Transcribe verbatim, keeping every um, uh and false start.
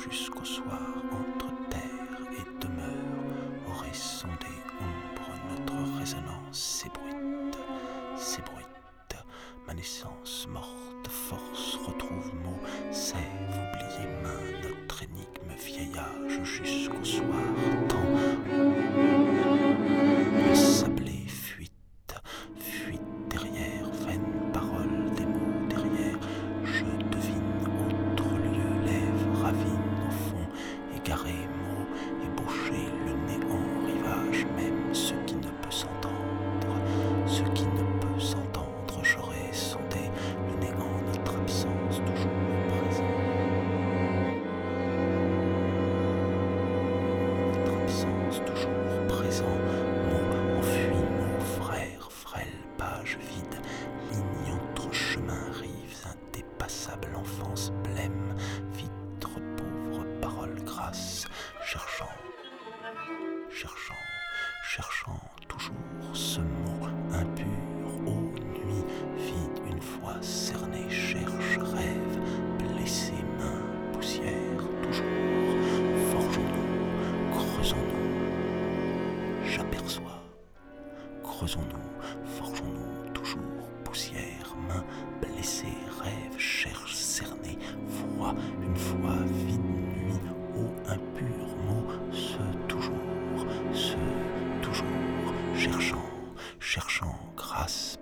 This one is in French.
jusqu'au soir, entre terre et demeure, aurait sondé ombre notre résonance s'ébruite, s'ébruite, ma naissance morte, force retrouve mot, sève, oubliée main, notre énigme vieillage jusqu'au soir, temps, ensablé, fuite, fuite derrière, vaine parole, des mots derrière, je devine autre lieu, lève, ravine au fond, égaré, mot, ébauché, le néant, rivage, même ce qui ne peut s'entendre, ce qui ne peut s'entendre, j'aurais sondé le néant, notre absence toujours présent, notre absence toujours présent, mot enfui, mot frère, frêle, page vide, ligne entre chemin, rives indépassables, enfance blême, vitre pauvre, parole grasse, cherchant, cherchant, cherchant toujours ce mot impur, ô nuit, vide une fois cerné, cherche, rêve, blessé, main, poussière, toujours, forgeons-nous, creusons-nous, j'aperçois, creusons-nous, forgeons-nous, toujours, poussière, main, blessé, rêve, cherche, cerné, froid, une fois, vide, nuit, ô impur mot, ce toujours, ce toujours, cherchant, cherchant, grâce,